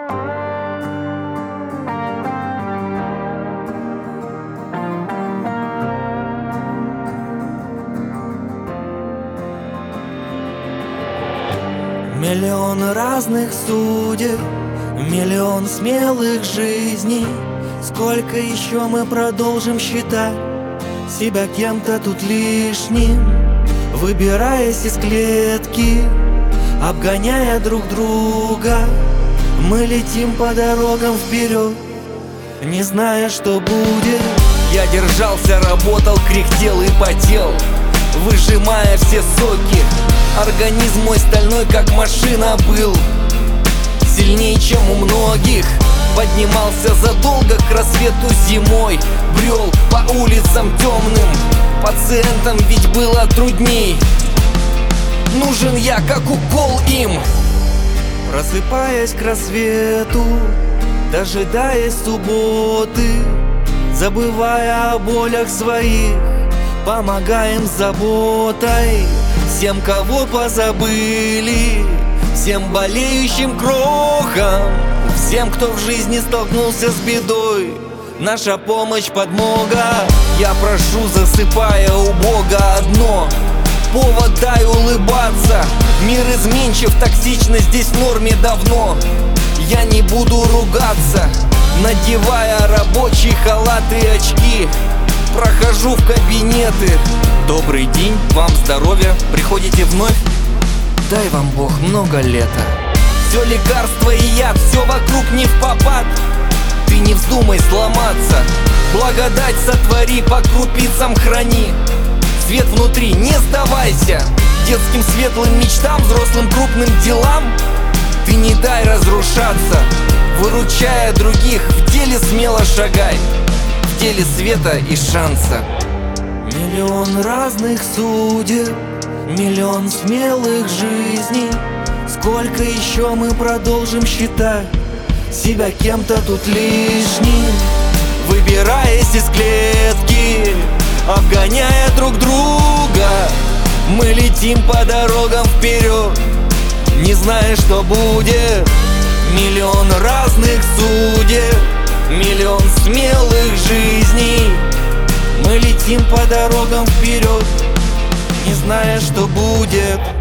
Миллион разных судеб, миллион смелых жизней. Сколько еще мы продолжим считать себя кем-то тут лишним, выбираясь из клетки, обгоняя друг друга. Мы летим по дорогам вперед, не зная, что будет. Я держался, работал, кряхтел и потел, выжимая все соки. Организм мой стальной, как машина, был сильнее, чем у многих. Поднимался задолго к рассвету зимой, брел по улицам темным, пациентам ведь было трудней. Нужен я, как укол им. Просыпаясь к рассвету, дожидаясь субботы, забывая о болях своих, помогаем заботой всем, кого позабыли, всем болеющим крохам, всем, кто в жизни столкнулся с бедой. Наша помощь, подмога. Я прошу, засыпая у Бога, одно: повод дай улыбаться. Мир изменчив, токсичность здесь в норме давно. Я не буду ругаться, надевая рабочий халат и очки, прохожу в кабинеты. Добрый день, вам здоровья, приходите вновь? Дай вам Бог много лета. Все лекарство и яд, все вокруг не впопад. Ты не вздумай сломаться, благодать сотвори, по крупицам храни. Свет внутри, не сдавайся детским светлым мечтам, взрослым крупным делам. Ты не дай разрушаться, выручая других, в деле смело шагай, в деле света и шанса. Миллион разных судеб, миллион смелых жизней. Сколько еще мы продолжим считать себя кем-то тут лишним, выбираясь из клетки, обгоняя друг друга. мы летим по дорогам вперед, не зная, что будет. Миллион разных судеб, миллион смелых жизней. Мы летим по дорогам вперед, не зная, что будет.